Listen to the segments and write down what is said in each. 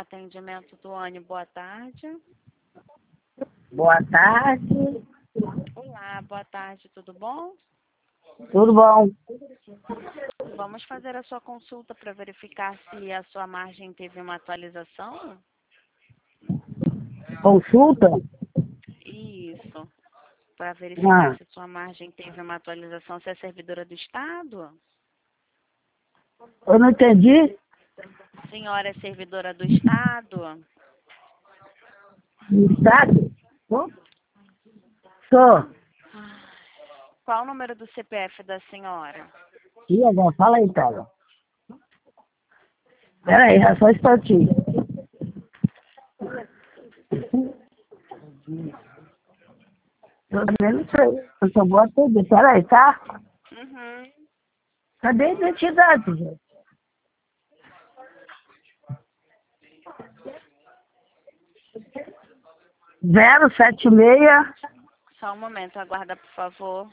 Atendimento do Anne, boa tarde. Boa tarde. Olá, boa tarde, tudo bom? Tudo bom? Vamos fazer a sua consulta para verificar se a sua margem teve uma atualização? Consulta? Isso, para verificar Ah, se sua margem teve uma atualização, se é servidora do Estado? eu não entendi. Senhora é servidora do Estado? Estado? Sou. Qual o número do CPF da senhora? E agora, fala aí, cara. Peraí, é só um instantinho. Eu também não sei. Eu só vou atender. Peraí, tá? Uhum. Cadê a identidade, gente? Zero sete meia. Só um momento, aguarda, por favor.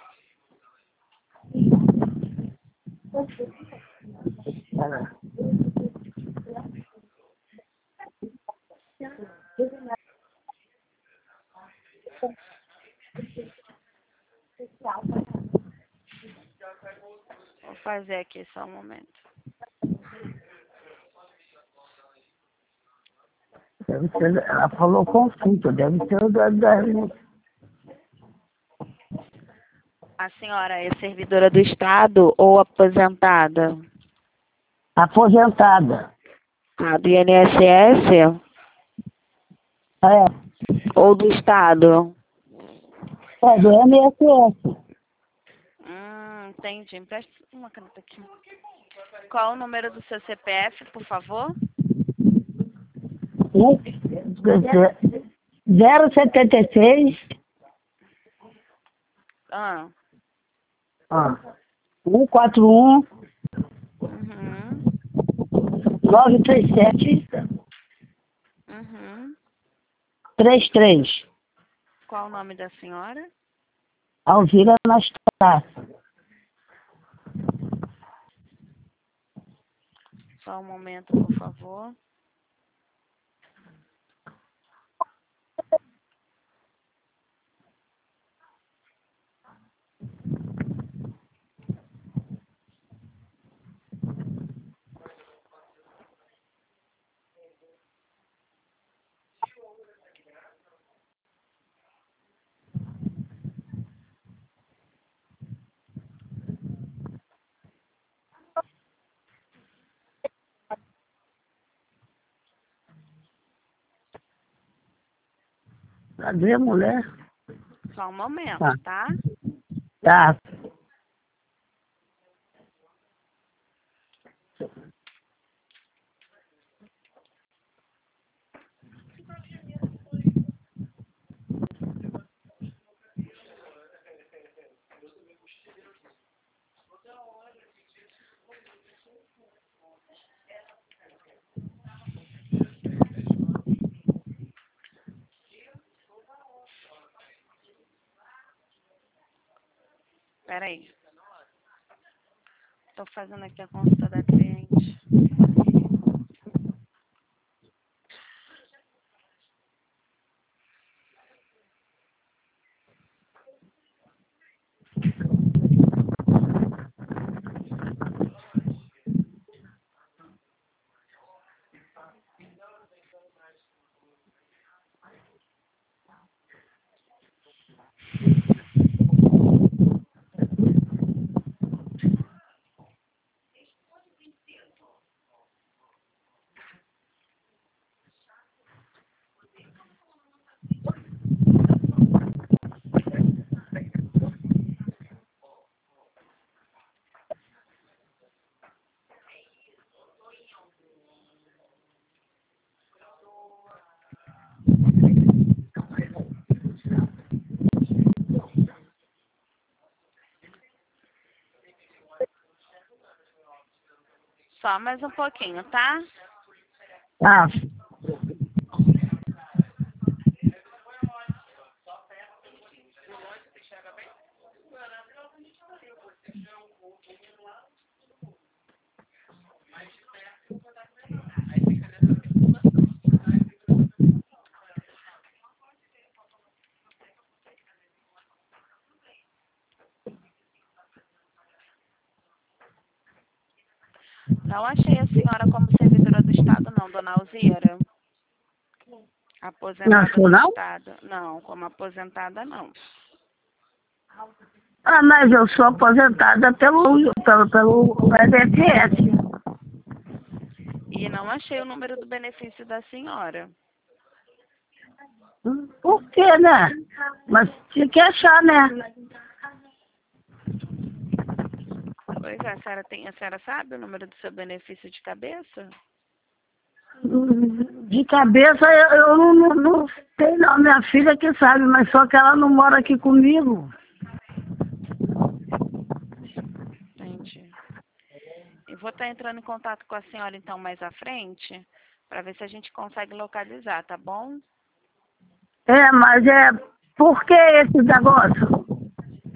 Vou fazer aqui só um momento. Deve ser, ela falou consulta, deve ser o da A senhora é servidora do Estado ou aposentada? aposentada. Ah, do INSS É, ou do Estado? é do MSS. Entendi. Empresta uma caneta aqui. Qual o número do seu CPF, por favor? 076 Ah, 141 uhum, 937 uhum. 33. Qual o nome da senhora? Alvira Anastácio. Só um momento, por favor. Cadê a mulher? Só um momento, Tá. tá? Tá. Peraí. Tô fazendo aqui a consulta da cliente. Só mais um pouquinho, tá? Tá. Não achei a senhora como servidora do Estado, não, dona Alzira. Não Aposentada sou, do não? Estado. Não, como aposentada, não. Ah, mas eu sou aposentada pelo INSS. E não achei o número do benefício da senhora. Por quê, né? Mas tinha que achar, né? Pois é, a senhora sabe o número do seu benefício de cabeça? De cabeça eu não sei não, minha filha que sabe, mas só que ela não mora aqui comigo. Entendi. Eu vou estar entrando em contato com a senhora então mais à frente, para ver se a gente consegue localizar, tá bom? É, mas por que esse negócio?